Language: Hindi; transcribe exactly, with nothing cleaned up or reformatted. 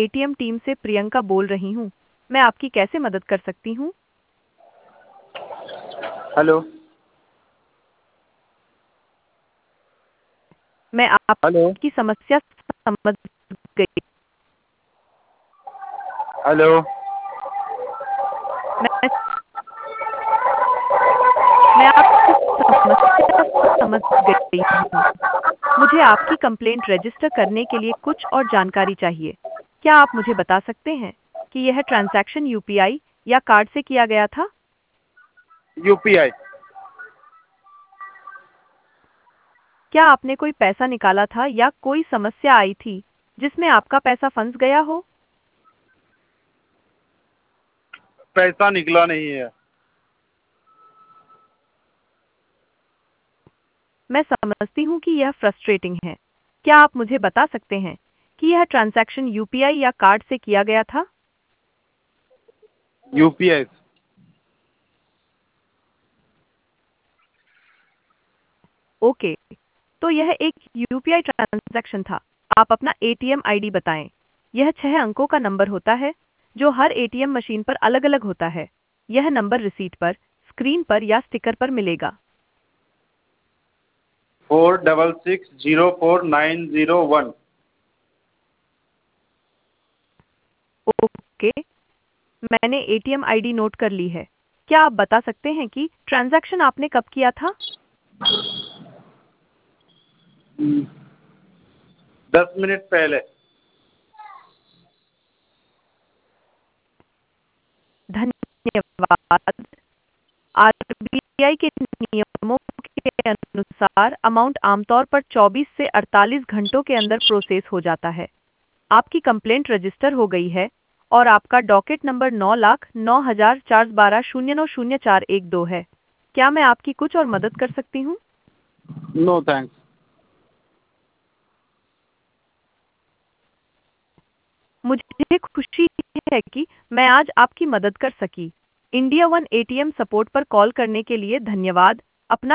एटीएम टीम से प्रियंका बोल रही हूँ। मैं आपकी कैसे मदद कर सकती हूँ? हेलो। मैं हेलो। आपकी समस्या समझ गई। हेलो। मैं मैं आपकी समस्या समझ गई हूँ। मुझे आपकी कंप्लेंट रजिस्टर करने के लिए कुछ और जानकारी चाहिए। क्या आप मुझे बता सकते हैं कि यह ट्रांजैक्शन यूपीआई या कार्ड से किया गया था? यूपीआई। क्या आपने कोई पैसा निकाला था या कोई समस्या आई थी जिसमें आपका पैसा फंस गया हो? पैसा निकला नहीं है। मैं समझती हूँ कि यह फ्रस्ट्रेटिंग है। क्या आप मुझे बता सकते हैं कि यह ट्रांजैक्शन यूपीआई या कार्ड से किया गया था? यूपीआई। ओके, तो यह एक यूपीआई ट्रांजैक्शन था। आप अपना एटीएम आईडी बताएं। यह छह अंकों का नंबर होता है जो हर एटीएम मशीन पर अलग-अलग होता है। यह नंबर रिसीट पर, स्क्रीन पर या स्टिकर पर मिलेगा। Four double six zero four nine zero one. Okay, मैंने एटीएम आईडी नोट कर ली है। क्या आप बता सकते हैं कि ट्रांजैक्शन आपने कब किया था? दस मिनट पहले। धन्यवाद। आरबीआई के नियमों के अनुसार अमाउंट आमतौर पर चौबीस से अड़तालीस घंटों के अंदर प्रोसेस हो जाता है। आपकी कंप्लेंट रजिस्टर हो गई है और आपका डॉकेट नंबर नौ लाख नौ हजार चार बारह शून्य नौ शून्य चार एक दो है। क्या मैं आपकी कुछ और मदद कर सकती हूँ? No thanks. मुझे खुशी है कि मैं आज आपकी मदद कर सकी। इंडिया वन एटीएम सपोर्ट पर कॉल करने के लिए धन्यवाद। अपना